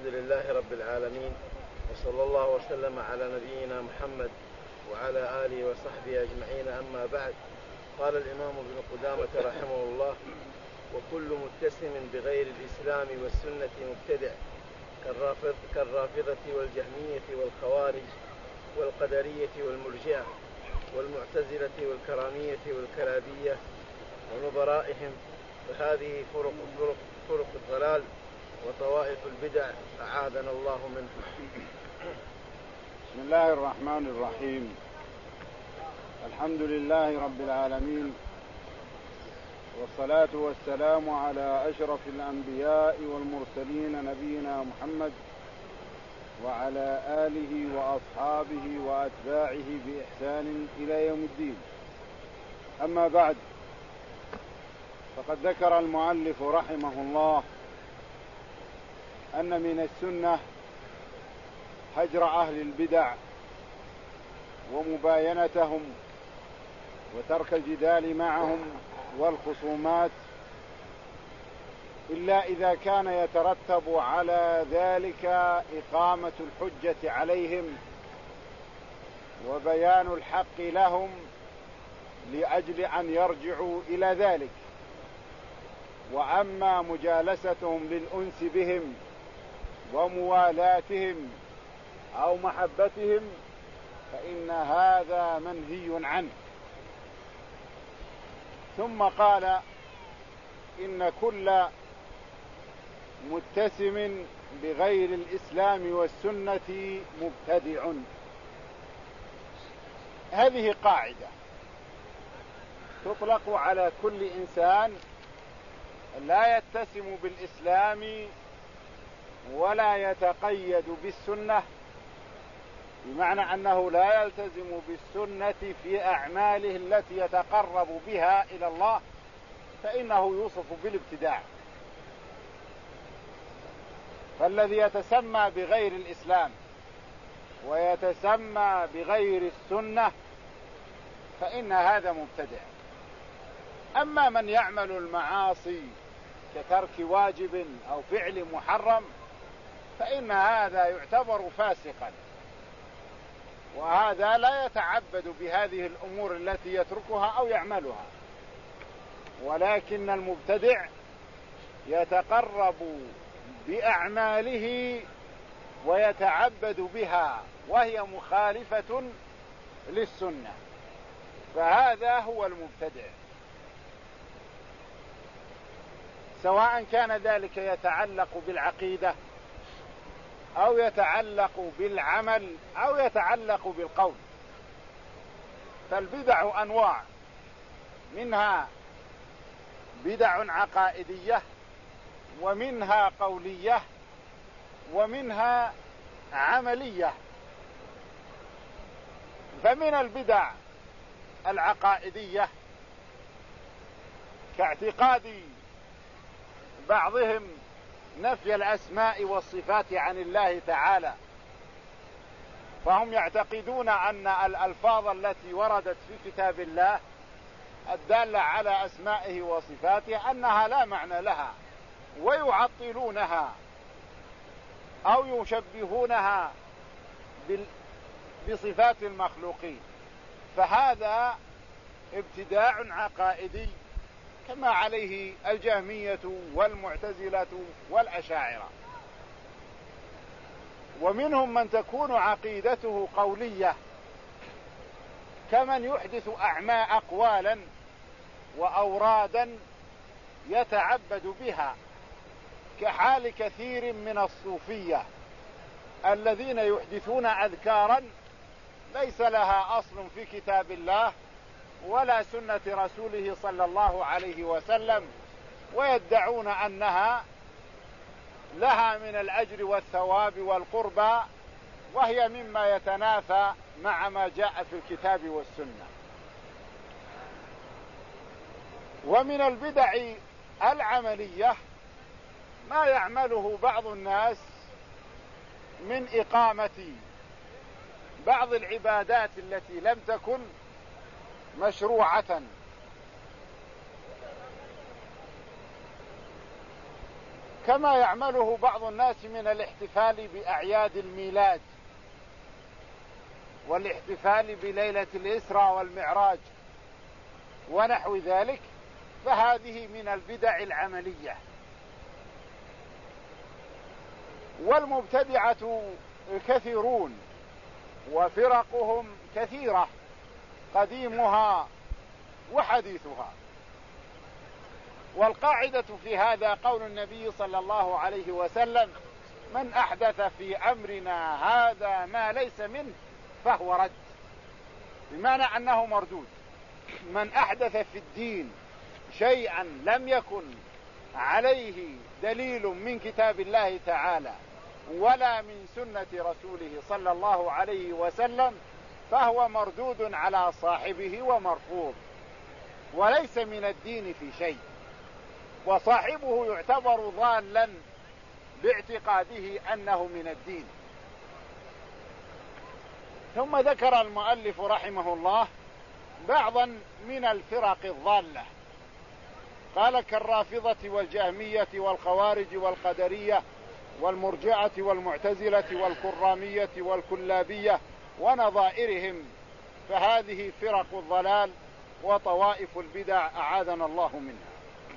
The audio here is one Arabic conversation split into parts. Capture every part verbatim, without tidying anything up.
الحمد لله رب العالمين، وصلى الله وسلم على نبينا محمد وعلى آله وصحبه أجمعين. أما بعد، قال الإمام ابن قدامة رحمه الله: وكل متسم بغير الإسلام والسنة مبتدع، كالرافض كالرافضة والجهمية والخوارج والقدرية والمرجئة والمعتزلة والكرامية والكلابية ونظرائهم، فهذه فرق, فرق, فرق الضلال وطوائف البدع، أعاذنا الله منها. بسم الله الرحمن الرحيم. الحمد لله رب العالمين، والصلاة والسلام على أشرف الأنبياء والمرسلين نبينا محمد وعلى آله وأصحابه وأتباعه بإحسان إلى يوم الدين. أما بعد، فقد ذكر المؤلف رحمه الله أن من السنة هجر أهل البدع ومباينتهم وترك الجدال معهم والخصومات، إلا إذا كان يترتب على ذلك إقامة الحجة عليهم وبيان الحق لهم لأجل أن يرجعوا إلى ذلك. وأما مجالستهم للأنس بهم وموالاتهم أو محبتهم فإن هذا منهي عنه. ثم قال: إن كل متسم بغير الإسلام والسنة مبتدع. هذه قاعدة تطلق على كل إنسان لا يتسم بالإسلام ولا يتقيد بالسنة، بمعنى أنه لا يلتزم بالسنة في أعماله التي يتقرب بها إلى الله، فإنه يوصف بالابتداع. فالذي يتسمى بغير الإسلام ويتسمى بغير السنة فإن هذا مبتدع. أما من يعمل المعاصي كترك واجب أو فعل محرم فإن هذا يعتبر فاسقا، وهذا لا يتعبد بهذه الأمور التي يتركها أو يعملها. ولكن المبتدع يتقرب بأعماله ويتعبد بها وهي مخالفة للسنة، فهذا هو المبتدع، سواء كان ذلك يتعلق بالعقيدة أو يتعلق بالعمل أو يتعلق بالقول. فالبدع أنواع، منها بدع عقائدية ومنها قولية ومنها عملية. فمن البدع العقائدية كاعتقاد بعضهم نفي الأسماء والصفات عن الله تعالى، فهم يعتقدون أن الألفاظ التي وردت في كتاب الله الدالة على أسمائه وصفاته أنها لا معنى لها، ويعطلونها أو يشبهونها بصفات المخلوقين. فهذا ابتداع عقائدي كما عليه الجهمية والمعتزلة والأشاعرة. ومنهم من تكون عقيدته قولية، كمن يحدث أعماء أقوالا وأورادا يتعبد بها، كحال كثير من الصوفية الذين يحدثون أذكارا ليس لها أصل في كتاب الله ولا سنة رسوله صلى الله عليه وسلم، ويدعون أنها لها من الأجر والثواب والقربى، وهي مما يتنافى مع ما جاء في الكتاب والسنة. ومن البدع العملية ما يعمله بعض الناس من إقامة بعض العبادات التي لم تكن مشروعة، كما يعمله بعض الناس من الاحتفال بأعياد الميلاد والاحتفال بليلة الإسراء والمعراج ونحو ذلك، فهذه من البدع العملية. والمبتدعة كثيرون وفرقهم كثيرة قديمها وحديثها. والقاعدة في هذا قول النبي صلى الله عليه وسلم: من أحدث في أمرنا هذا ما ليس منه فهو رد، بمعنى أنه مردود. من أحدث في الدين شيئا لم يكن عليه دليل من كتاب الله تعالى ولا من سنة رسوله صلى الله عليه وسلم فهو مردود على صاحبه ومرفوض، وليس من الدين في شيء، وصاحبه يعتبر ضالا باعتقاده أنه من الدين. ثم ذكر المؤلف رحمه الله بعضا من الفرق الضالة، قال: كالرافضة والجهمية والخوارج والقدرية والمرجعة والمعتزلة والكرامية والكلابية ونظائرهم، فهذه فرق الضلال وطوائف البدع أعاذنا الله منها.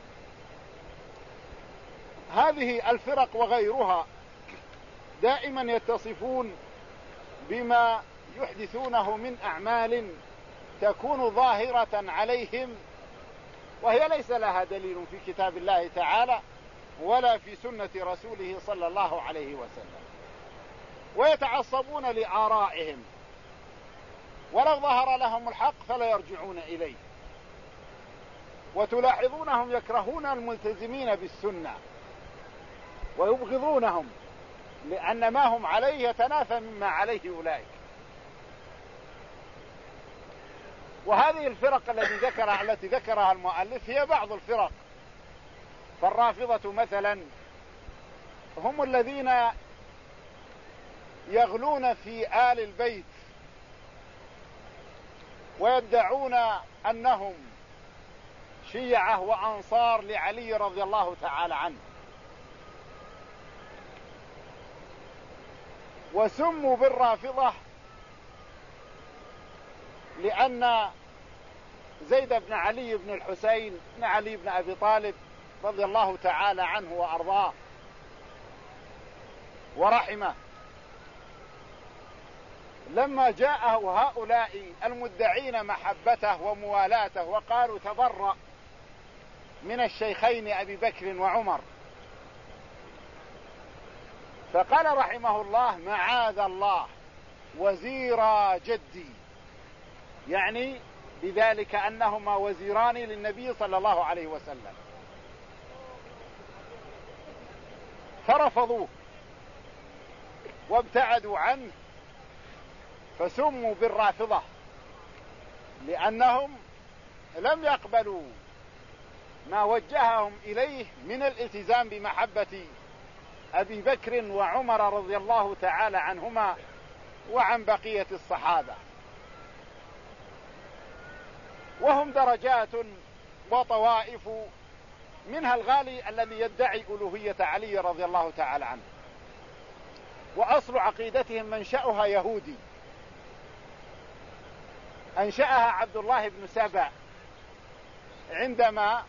هذه الفرق وغيرها دائما يتصفون بما يحدثونه من أعمال تكون ظاهرة عليهم وهي ليس لها دليل في كتاب الله تعالى ولا في سنة رسوله صلى الله عليه وسلم، ويتعصبون لآرائهم، ولو ظهر لهم الحق فلا يرجعون إليه. وتلاحظونهم يكرهون الملتزمين بالسنة ويبغضونهم، لأن ما هم عليه يتنافى مما عليه أولئك. وهذه الفرق التي ذكرها التي ذكرها المؤلف هي بعض الفرق. فالرافضة مثلا هم الذين يغلون في آل البيت ويدعون أنهم شيعة وأنصار لعلي رضي الله تعالى عنه، وسموا بالرافضة لأن زيد بن علي بن الحسين بن علي بن أبي طالب رضي الله تعالى عنه وأرضاه ورحمه، لما جاءه هؤلاء المدعين محبته وموالاته وقالوا تبرأ من الشيخين أبي بكر وعمر، فقال رحمه الله: معاذ الله وزيرا جدي، يعني بذلك أنهما وزيران للنبي صلى الله عليه وسلم، فرفضوه وابتعدوا عنه، فسموا بالرافضة لأنهم لم يقبلوا ما وجههم إليه من الالتزام بمحبة أبي بكر وعمر رضي الله تعالى عنهما وعن بقية الصحابة. وهم درجات وطوائف، منها الغالي الذي يدعي ألوهية علي رضي الله تعالى عنه، وأصل عقيدتهم منشأها يهودي أنشأها عبد الله بن سبأ عندما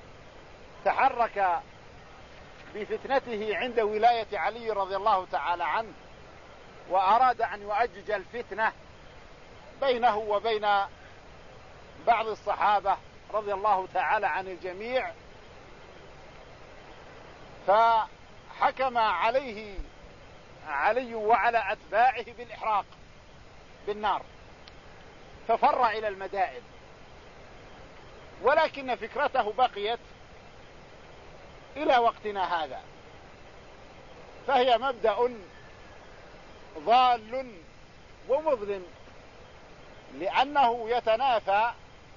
تحرك بفتنته عند ولاية علي رضي الله تعالى عنه، وأراد أن يؤجج الفتنة بينه وبين بعض الصحابة رضي الله تعالى عن الجميع، فحكم عليه علي وعلى أتباعه بالإحراق بالنار، ففر إلى المدائن، ولكن فكرته بقيت إلى وقتنا هذا، فهي مبدأ ضال ومظلم، لأنه يتنافى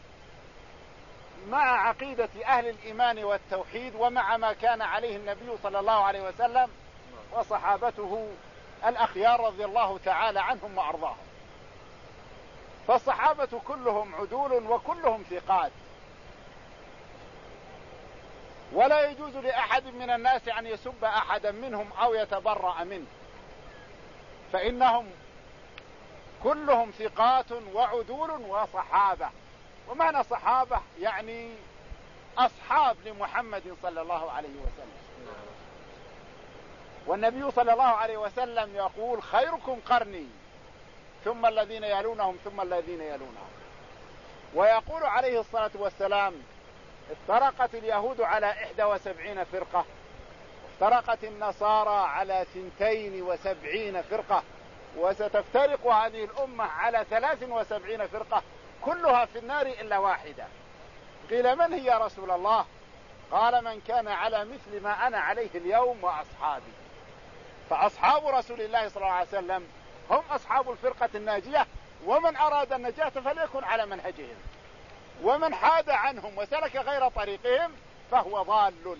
مع عقيدة أهل الإيمان والتوحيد ومع ما كان عليه النبي صلى الله عليه وسلم وصحابته الأخيار رضي الله تعالى عنهم وأرضاهم. فالصحابة كلهم عدول وكلهم ثقات، ولا يجوز لأحد من الناس أن يسب أحدا منهم أو يتبرأ منه، فإنهم كلهم ثقات وعدول وصحابة. ومعنى صحابة يعني أصحاب لمحمد صلى الله عليه وسلم. والنبي صلى الله عليه وسلم يقول خيركم قرني ثم الذين يلونهم ثم الذين يلونهم. ويقول عليه الصلاة والسلام افترقت اليهود على إحدى وسبعين فرقة، افترقت النصارى على ثنتين وسبعين فرقة، وستفترق هذه الأمة على ثلاث وسبعين فرقة كلها في النار إلا واحدة. قيل من هي يا رسول الله؟ قال من كان على مثل ما أنا عليه اليوم وأصحابي. فأصحاب رسول الله صلى الله عليه وسلم هم أصحاب الفرقة الناجية، ومن أراد النجاة فليكن على منهجهم، ومن حاد عنهم وسلك غير طريقهم فهو ضال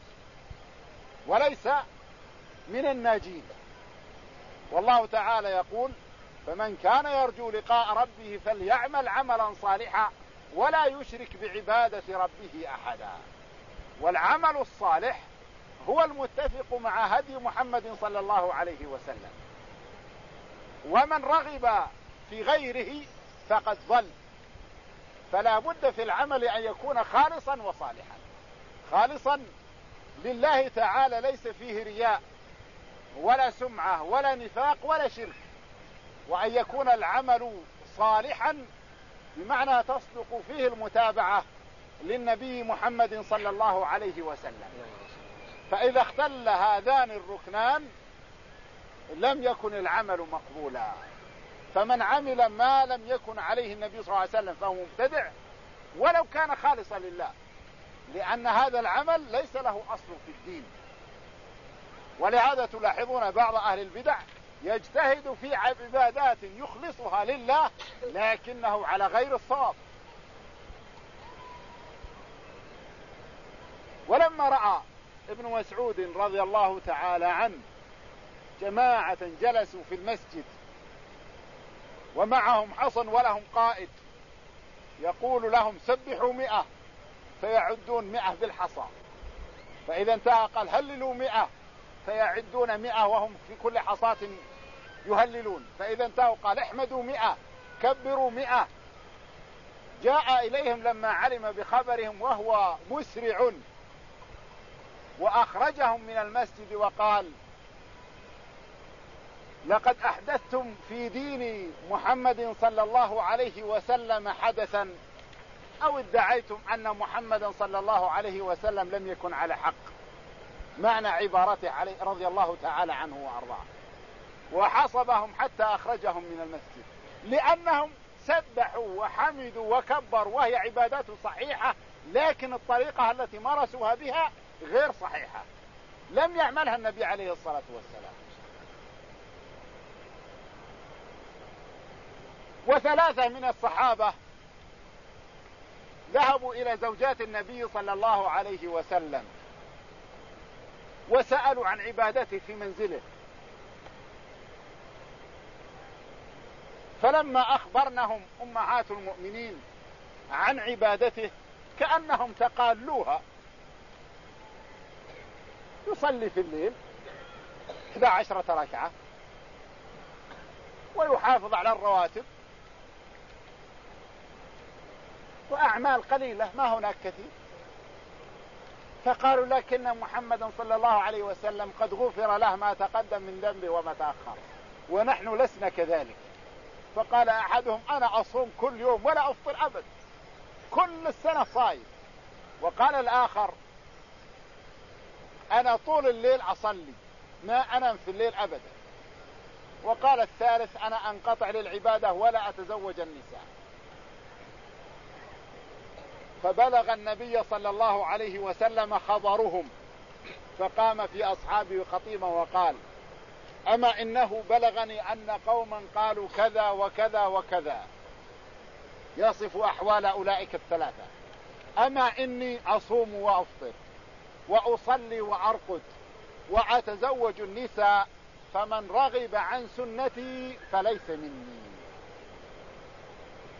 وليس من الناجين. والله تعالى يقول فمن كان يرجو لقاء ربه فليعمل عملا صالحا ولا يشرك بعبادة ربه أحدا. والعمل الصالح هو المتفق مع هدي محمد صلى الله عليه وسلم، ومن رغب في غيره فقد ضل. فلا بد في العمل أن يكون خالصا وصالحا، خالصا لله تعالى ليس فيه رياء ولا سمعة ولا نفاق ولا شرك، وأن يكون العمل صالحا بمعنى تصدق فيه المتابعة للنبي محمد صلى الله عليه وسلم. فإذا اختل هذان الركنان لم يكن العمل مقبولا. فمن عمل ما لم يكن عليه النبي صلى الله عليه وسلم فهو مبتدع ولو كان خالصا لله، لأن هذا العمل ليس له أصل في الدين. ولهذا تلاحظون بعض أهل البدع يجتهد في عبادات يخلصها لله لكنه على غير الصواب. ولما رأى ابن مسعود رضي الله تعالى عنه جماعة جلسوا في المسجد ومعهم حصن ولهم قائد يقول لهم سبحوا مئة فيعدون مئة بالحصى، فإذا انتهى قال هللوا مئة فيعدون مئة وهم في كل حصاة يهللون، فإذا انتهوا قال احمدوا مئة كبروا مئة. جاء إليهم لما علم بخبرهم وهو مسرع وأخرجهم من المسجد وقال لقد أحدثتم في دين محمد صلى الله عليه وسلم حدثا أو ادعيتم أن محمدا صلى الله عليه وسلم لم يكن على حق. معنى عبارته عليه رضي الله تعالى عنه وأرضاه. وحصبهم حتى أخرجهم من المسجد لأنهم سبحوا وحمدوا وكبروا وهي عبادات صحيحة، لكن الطريقة التي مارسوها بها غير صحيحة، لم يعملها النبي عليه الصلاة والسلام. وثلاثة من الصحابة ذهبوا إلى زوجات النبي صلى الله عليه وسلم وسألوا عن عبادته في منزله، فلما أخبرنهم أمهات المؤمنين عن عبادته كأنهم تقالوها. يصلي في الليل إحدى عشرة ركعة ويحافظ على الرواتب وأعمال قليلة ما هناك كثير. فقالوا لكن محمدا صلى الله عليه وسلم قد غفر له ما تقدم من ذنبه وما تأخر ونحن لسنا كذلك. فقال أحدهم أنا أصوم كل يوم ولا أفطر أبدا، كل السنة صايم. وقال الآخر أنا طول الليل أصلي ما أنام في الليل أبدا. وقال الثالث أنا أنقطع للعبادة ولا أتزوج النساء. فبلغ النبي صلى الله عليه وسلم خبرهم فقام في أصحابه خطيبا وقال أما إنه بلغني أن قوما قالوا كذا وكذا وكذا، يصف أحوال أولئك الثلاثة. أما إني أصوم وأفطر وأصلي وأرقد وأتزوج النساء فمن رغب عن سنتي فليس مني.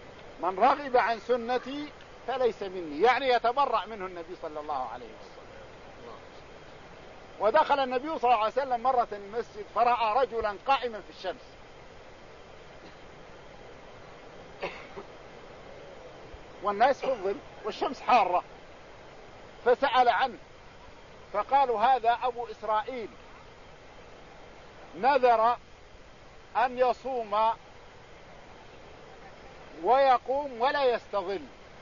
من رغب عن سنتي فليس مني يعني يتبرأ منه النبي صلى الله عليه وسلم. ودخل النبي صلى الله عليه وسلم مرة المسجد فرأى رجلا قائما في الشمس، والناس في الظل والشمس حارة، فسأل عنه فقالوا هذا أبو إسرائيل نذر أن يصوم ويقوم ولا يستظل،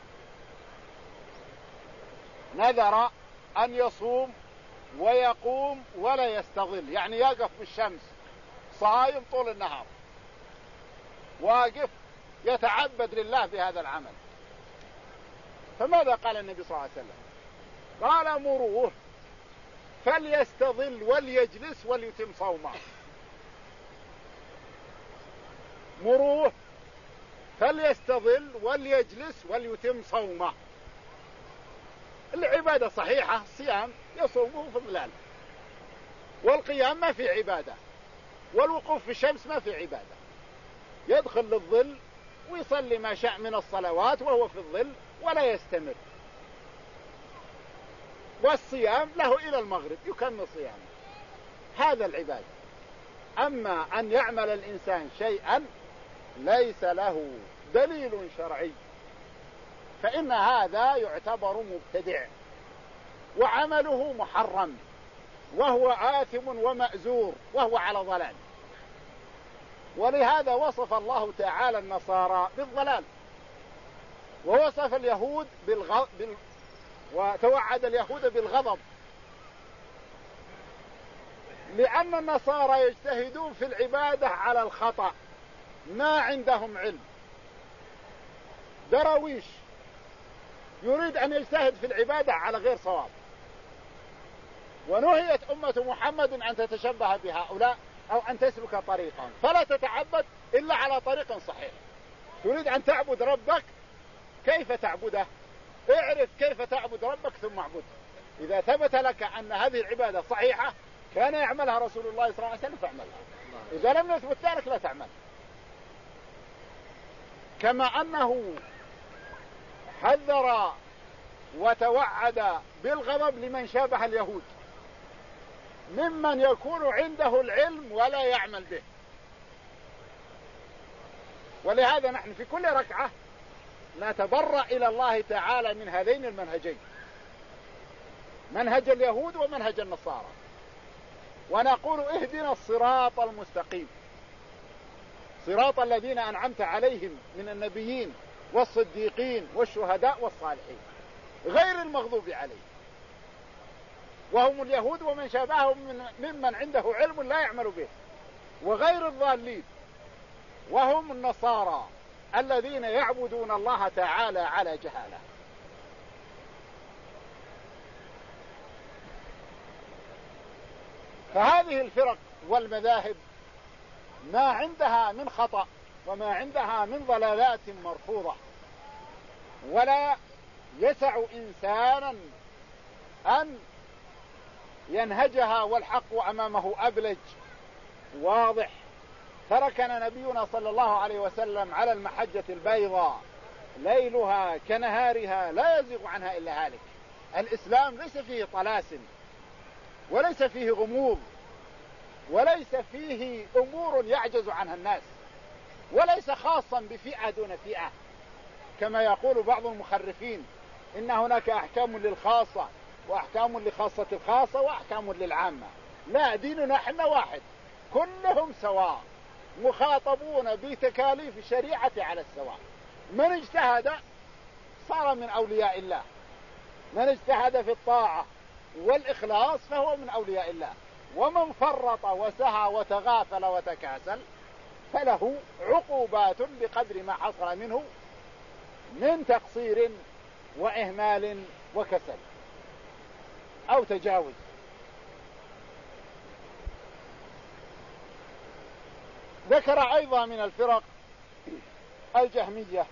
نذر أن يصوم ويقوم ولا يستظل، يعني يقف بالشمس صايم طول النهار، واقف يتعبد لله بهذا العمل. فماذا قال النبي صلى الله عليه وسلم؟ قال مروه فليستظل وليجلس وليتم صومه. مروه فليستظل وليجلس وليتم صومه. العبادة صحيحة، الصيام يصومه في الظلال، والقيام ما في عبادة، والوقوف في الشمس ما في عبادة، يدخل للظل ويصلي ما شاء من الصلوات وهو في الظل ولا يستمر، والصيام له إلى المغرب يكمل صيامه، هذا العبادة. أما أن يعمل الإنسان شيئا ليس له دليل شرعي فإن هذا يعتبر مبتدع وعمله محرم وهو آثم ومأزور وهو على ضلال. ولهذا وصف الله تعالى النصارى بالضلال، ووصف اليهود بالغ... بال... وتوعد اليهود بالغضب، لأن النصارى يجتهدون في العبادة على الخطأ، ما عندهم علم. درويش يريد أن يجتهد في العبادة على غير صواب، ونهيت أمة محمد أن تتشبه بهؤلاء أو أن تسلك طريقا، فلا تتعبد إلا على طريق صحيح. تريد أن تعبد ربك، كيف تعبده؟ اعرف كيف تعبد ربك ثم اعبده. إذا ثبت لك أن هذه العبادة صحيحة كان يعملها رسول الله صلى الله عليه وسلم فاعملها، إذا لم يثبت ذلك لا تعمل. كما أنه حذر وتوعد بالغضب لمن شابه اليهود ممن يكون عنده العلم ولا يعمل به. ولهذا نحن في كل ركعة نتبرأ إلى الله تعالى من هذين المنهجين، منهج اليهود ومنهج النصارى، ونقول اهدنا الصراط المستقيم، صراط الذين أنعمت عليهم من النبيين والصديقين والشهداء والصالحين غير المغضوب عليهم، وهم اليهود ومن شابههم من ممن عنده علم لا يعمل به، وغير الضالين وهم النصارى الذين يعبدون الله تعالى على جهالة. فهذه الفرق والمذاهب ما عندها من خطأ وما عندها من ضلالات مرفوضة، ولا يسع إنسانا أن ينهجها والحق أمامه أبلج واضح. تركنا نبينا صلى الله عليه وسلم على المحجة البيضاء ليلها كنهارها لا يزيغ عنها إلا هالك. الإسلام ليس فيه طلاسم وليس فيه غموض وليس فيه أمور يعجز عنها الناس، وليس خاصا بفئة دون فئة كما يقول بعض المخرفين إن هناك أحكام للخاصة وأحكام لخاصة الخاصة وأحكام للعامة. لا، ديننا احنا واحد، كلهم سواء، مخاطبون بتكاليف الشريعة على السواء. من اجتهد صار من أولياء الله، من اجتهد في الطاعة والإخلاص فهو من أولياء الله، ومن فرط وسهى وتغافل وتكاسل فله عقوبات بقدر ما حصل منه من تقصير وإهمال وكسل أو تجاوز. ذكر أيضا من الفرق الجهمية،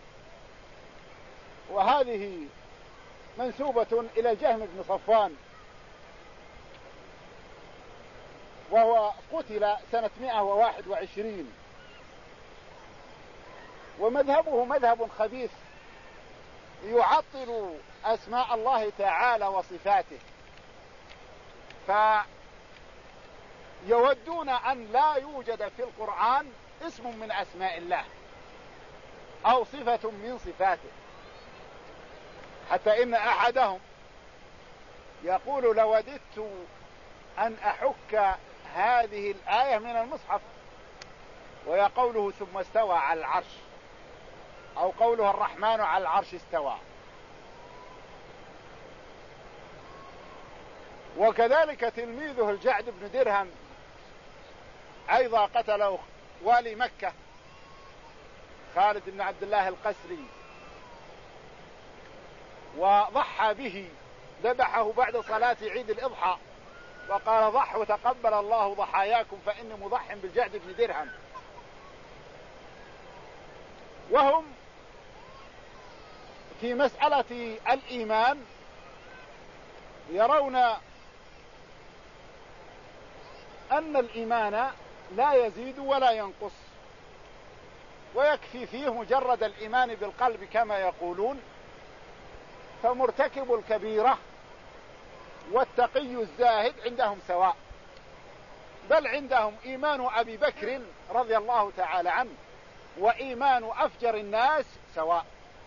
وهذه منسوبة إلى الجهم بن صفوان، وهو قتل سنة مئة وواحد وعشرين، ومذهبه مذهب خبيث يعطل أسماء الله تعالى وصفاته. يودون أن لا يوجد في القرآن اسم من أسماء الله أو صفة من صفاته، حتى إن أحدهم يقول لوددت أن أحك هذه الآية من المصحف، ويا قوله ثم استوى على العرش، أو قوله الرحمن على العرش استوى. وكذلك تلميذه الجعد بن درهم أيضا قتله والي مكة خالد بن عبد الله القسري، وضحى به، ذبحه بعد صلاة عيد الإضحى وقال ضحوا تقبل الله ضحاياكم فإني مضح بالجعد بن درهم. وهم في مسألة الإيمان يرون أن الإيمان لا يزيد ولا ينقص، ويكفي فيه مجرد الإيمان بالقلب كما يقولون، فمرتكب الكبيرة والتقي الزاهد عندهم سواء، بل عندهم إيمان أبي بكر رضي الله تعالى عنه وإيمان أفجر الناس سواء،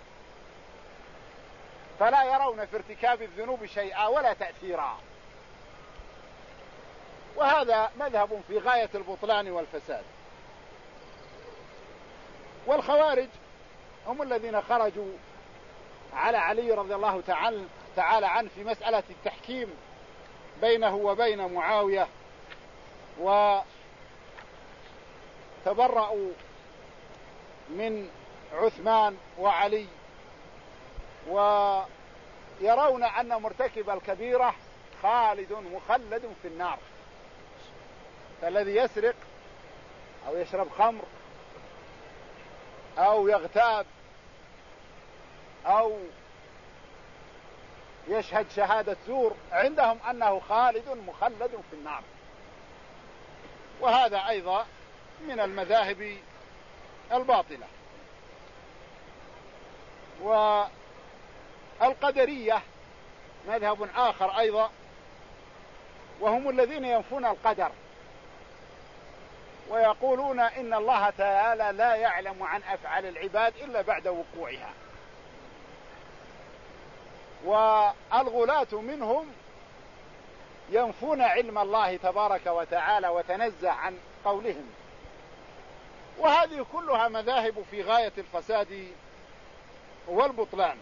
فلا يرون في ارتكاب الذنوب شيئا ولا تأثيرا. وهذا مذهب في غاية البطلان والفساد. والخوارج هم الذين خرجوا على علي رضي الله تعالى عنه في مسألة التحكيم بينه وبين معاوية، وتبرأوا من عثمان وعلي، ويرون أن مرتكب الكبيرة خالد مخلد في النار، فالذي يسرق أو يشرب خمر أو يغتاب أو يشهد شهادة زور عندهم أنه خالد مخلد في النار. وهذا أيضا من المذاهب الباطلة. والقدرية مذهب آخر أيضا، وهم الذين ينفون القدر ويقولون إن الله تعالى لا يعلم عن أفعال العباد إلا بعد وقوعها. والغلاة منهم ينفون علم الله تبارك وتعالى وتنزه عن قولهم. وهذه كلها مذاهب في غاية الفساد والبطلان.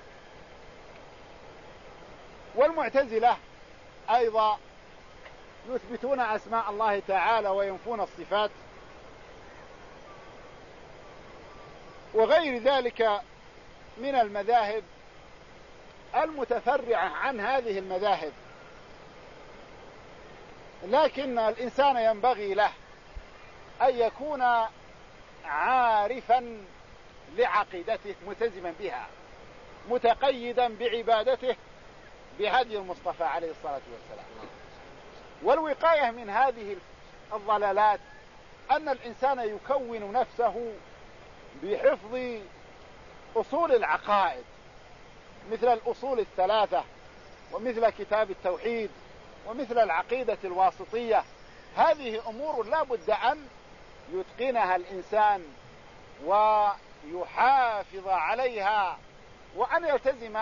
والمعتزلة أيضا يثبتون أسماء الله تعالى وينفون الصفات، وغير ذلك من المذاهب المتفرعة عن هذه المذاهب. لكن الإنسان ينبغي له أن يكون عارفا لعقيدته ملتزما بها، متقيدا بعبادته بهدي المصطفى عليه الصلاة والسلام. والوقاية من هذه الضلالات أن الإنسان يكون نفسه بحفظ أصول العقائد مثل الأصول الثلاثة، ومثل كتاب التوحيد، ومثل العقيدة الواسطية. هذه أمور لا بد أن يتقنها الإنسان ويحافظ عليها، وأن يلتزم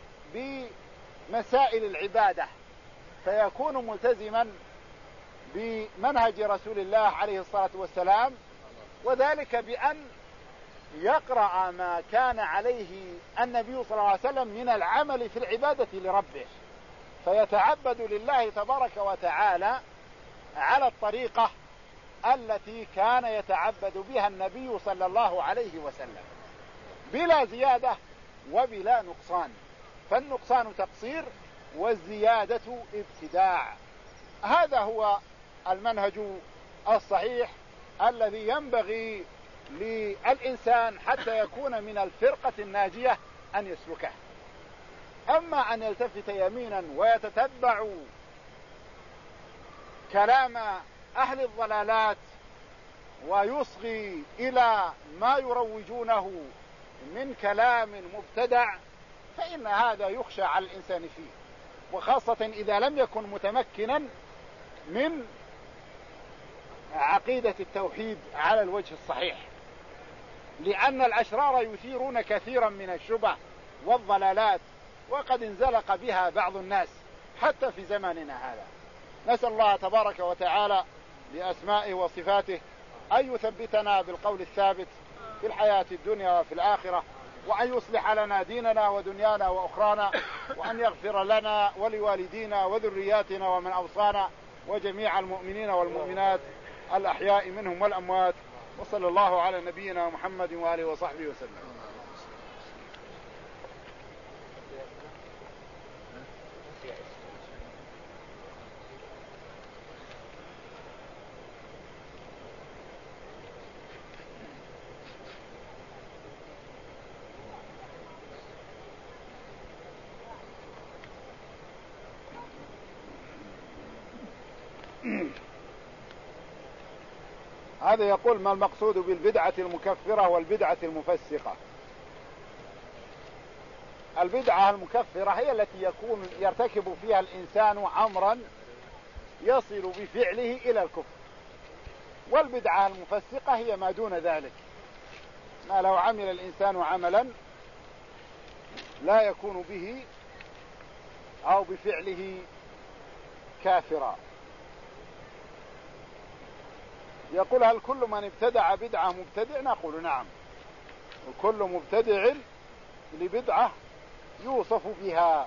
بمسائل العبادة فيكون ملتزما بمنهج رسول الله عليه الصلاة والسلام، وذلك بأن يقرأ ما كان عليه النبي صلى الله عليه وسلم من العمل في العبادة لربه، فيتعبد لله تبارك وتعالى على الطريقة التي كان يتعبد بها النبي صلى الله عليه وسلم بلا زيادة وبلا نقصان، فالنقصان تقصير والزيادة ابتداع. هذا هو المنهج الصحيح الذي ينبغي للإنسان حتى يكون من الفرقة الناجية أن يسلكه. أما أن يلتفت يمينا ويتتبع كلام أهل الضلالات ويصغي إلى ما يروجونه من كلام مبتدع، فإن هذا يخشى على الإنسان فيه، وخاصة إذا لم يكن متمكنا من عقيدة التوحيد على الوجه الصحيح، لأن الأشرار يثيرون كثيرا من الشبه والضلالات، وقد انزلق بها بعض الناس حتى في زماننا هذا. نسأل الله تبارك وتعالى بأسمائه وصفاته أن يثبتنا بالقول الثابت في الحياة الدنيا وفي الآخرة، وأن يصلح لنا ديننا ودنيانا وأخرانا، وأن يغفر لنا ولوالدينا وذرياتنا ومن أوصانا وجميع المؤمنين والمؤمنات الأحياء منهم والأموات. وصلى الله على نبينا محمد وآله وصحبه وسلم. هذا يقول: ما المقصود بالبدعة المكفرة والبدعة المفسقة؟ البدعة المكفرة هي التي يكون يرتكب فيها الإنسان أمرا يصل بفعله إلى الكفر، والبدعة المفسقة هي ما دون ذلك، ما لو عمل الإنسان عملا لا يكون به أو بفعله كافرا. يقول: هل كل من ابتدع بدعة مبتدع؟ نقول نعم، وكل مبتدع لبدعة يوصف بها.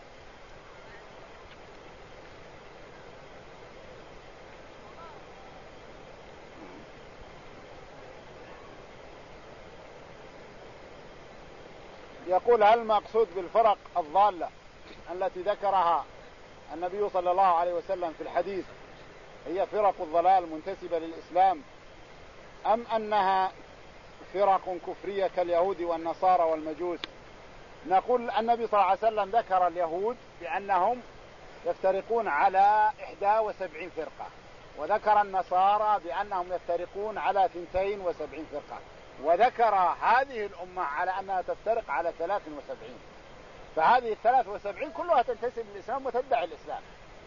يقول: هل المقصود بالفرق الضالة التي ذكرها النبي صلى الله عليه وسلم في الحديث هي فرق الضلال منتسبة للإسلام، أم أنها فرق كفرية كاليهود والنصارى والمجوس؟ نقول: النبي صلى الله عليه وسلم ذكر اليهود بأنهم يفترقون على إحدى وسبعين فرقة، وذكر النصارى بأنهم يفترقون على ثنتين وسبعين فرقة، وذكر هذه الأمة على أنها تفترق على ثلاث وسبعين. فهذه الثلاث وسبعين كلها تنتسب للإسلام وتدعي الإسلام،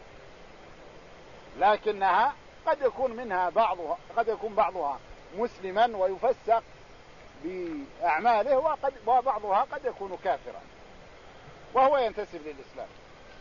لكنها قد يكون منها بعضها قد يكون بعضها مسلما ويفسق بأعماله، وقد وبعضها قد يكون كافرا وهو ينتسب للإسلام.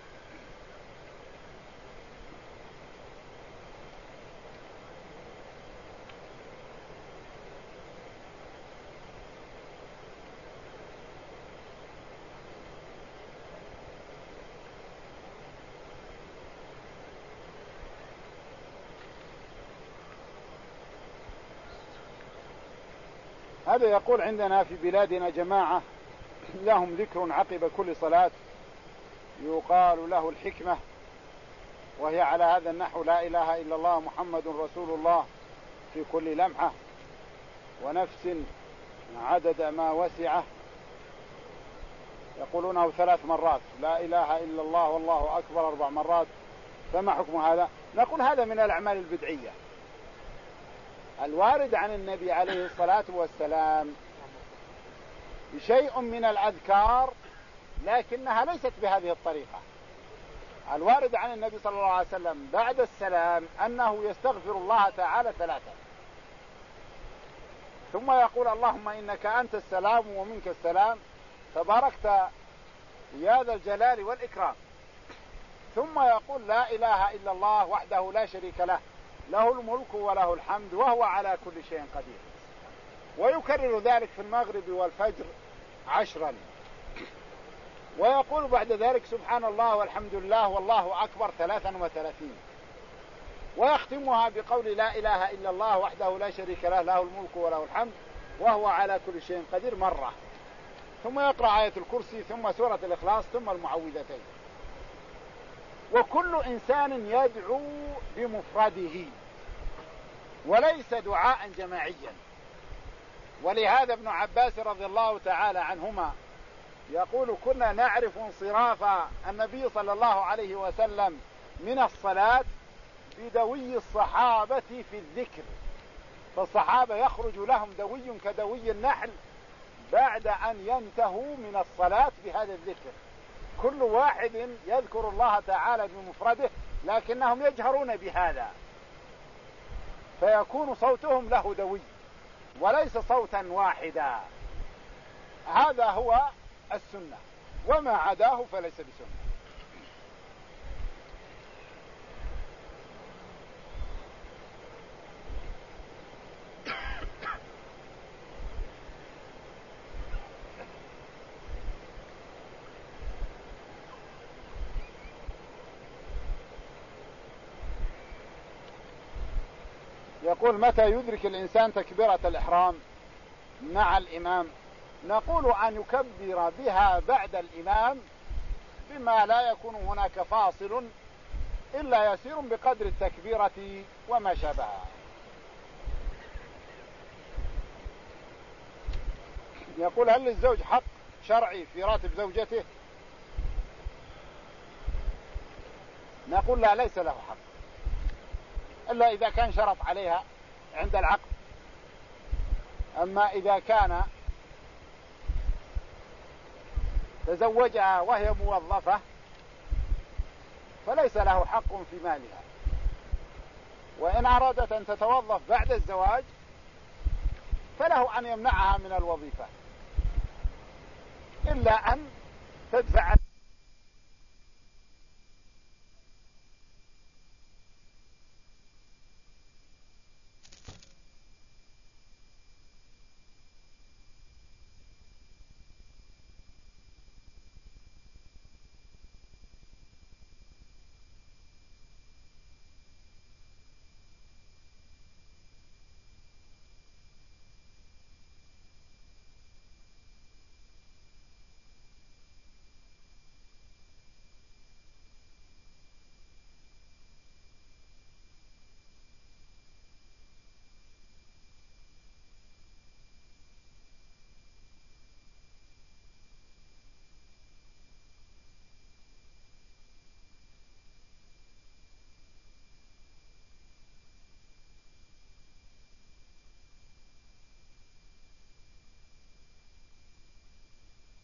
هذا يقول: عندنا في بلادنا جماعة لهم ذكر عقب كل صلاة يقال له الحكمة، وهي على هذا النحو: لا إله إلا الله محمد رسول الله في كل لمحة ونفس عدد ما وسعه. يقولونه ثلاث مرات: لا إله إلا الله والله أكبر أربع مرات. فما حكم هذا؟ نقول: هذا من الأعمال البدعية الوارد عن النبي عليه الصلاة والسلام شيء من الأذكار، لكنها ليست بهذه الطريقة. الوارد عن النبي صلى الله عليه وسلم بعد السلام أنه يستغفر الله تعالى ثلاثة، ثم يقول: اللهم إنك أنت السلام ومنك السلام تباركت يا ذا الجلال والإكرام، ثم يقول: لا إله إلا الله وحده لا شريك له له الملك وله الحمد وهو على كل شيء قدير، ويكرر ذلك في المغرب والفجر عشرا، ويقول بعد ذلك: سبحان الله والحمد لله والله أكبر ثلاثا وثلاثين، ويختمها بقول: لا إله إلا الله وحده لا شريك له له الملك وله الحمد وهو على كل شيء قدير مرة، ثم يقرأ آية الكرسي ثم سورة الإخلاص ثم المعوذتين. وكل إنسان يدعو بمفرده وليس دعاء جماعيا. ولهذا ابن عباس رضي الله تعالى عنهما يقول: كنا نعرف انصراف النبي صلى الله عليه وسلم من الصلاة بدوي الصحابة في الذكر، فالصحابة يخرج لهم دوي كدوي النحل بعد أن ينتهوا من الصلاة بهذا الذكر، كل واحد يذكر الله تعالى بمفرده، لكنهم يجهرون بهذا. فيكون صوتهم له دوي وليس صوتا واحدا. هذا هو السنة، وما عداه فليس بسنة. يقول: متى يدرك الإنسان تكبيرة الإحرام مع الإمام؟ نقول أن يكبر بها بعد الإمام بما لا يكون هناك فاصل إلا يسير بقدر التكبيرة وما شابهها. يقول: هل للزوج حق شرعي في راتب زوجته؟ نقول: لا، ليس له حق إلا إذا كان شرط عليها عند العقد. أما إذا كان تزوجها وهي موظفة فليس له حق في مالها، وإن أرادت أن تتوظف بعد الزواج فله أن يمنعها من الوظيفة إلا أن تدفع